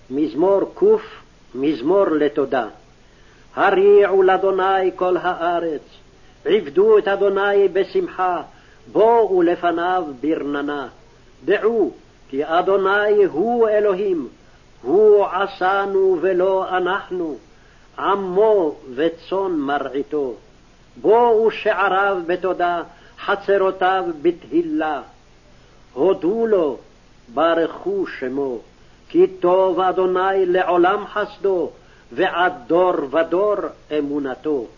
מזמור ק' מזמור לתודה. הריעו לאדוני כל הארץ, עבדו את אדוני בשמחה, בואו לפניו ברננה. דעו כי אדוני הוא אלוהים, הוא עשנו ולא אנחנו, עמו וצאן מרעיתו. בואו שעריו בתודה, חצרותיו בתהילה. הודו לו, ברכו שמו, כי טוב אדוני לעולם חסדו, ועד דור ודור אמונתו.